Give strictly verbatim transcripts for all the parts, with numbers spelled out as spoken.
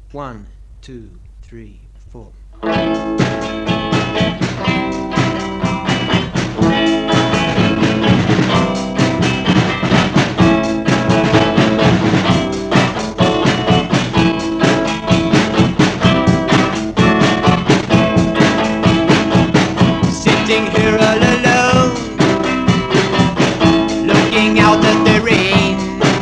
One, two, three, four. Sitting here all alone, looking out at the rain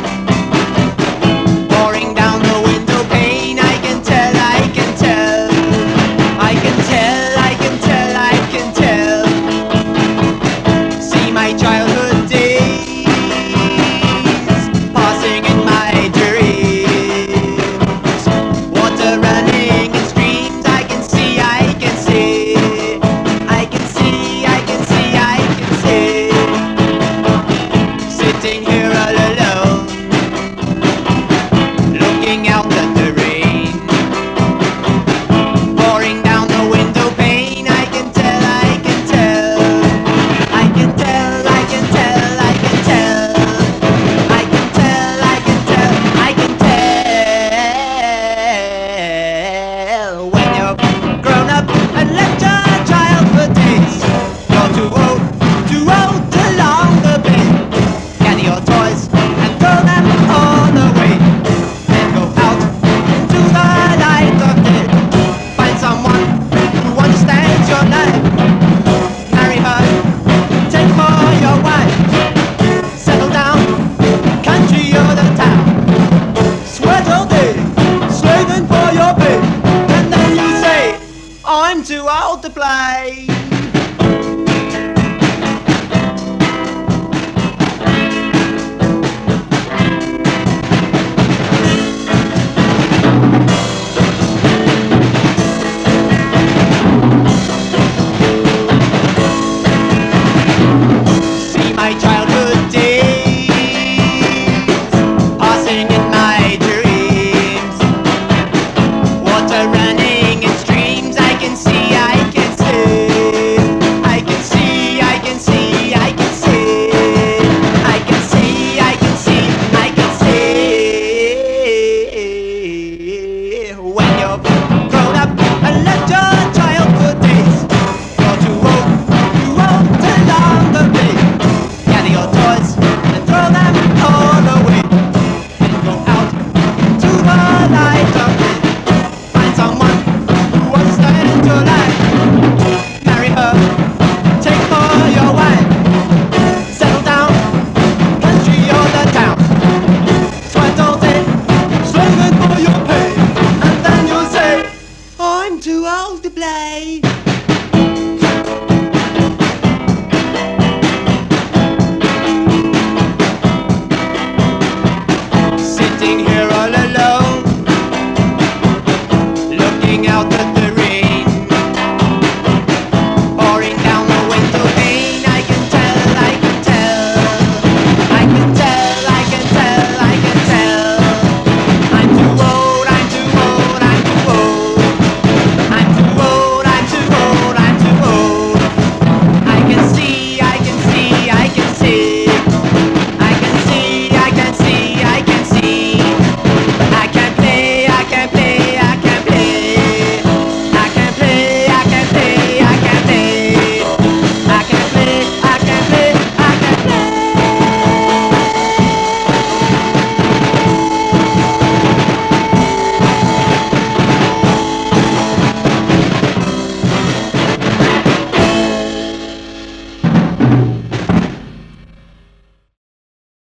pouring down the window pane. I can tell, I can tell, I can tell, I can tell, I can tell. See my childhood days passing in my dreams, water running in streams. I can see, I can see, I can see, I can see, I can see. Sitting here all alone, looking out at the rain pouring down the window pane. I can tell, I can tell, I can tell, I can tell, I can tell, I can tell, I can tell, I can tell. When you're grown up and left your childhood days, you're too old, too old to longer play. Gather your toys and throw them all away. Then go out into the light of day. Find someone who understands your life. Marry her, take for your wife. Settle down, country or the town. Sweat all day, slaving for your pay. And then you say, I'm too old to play.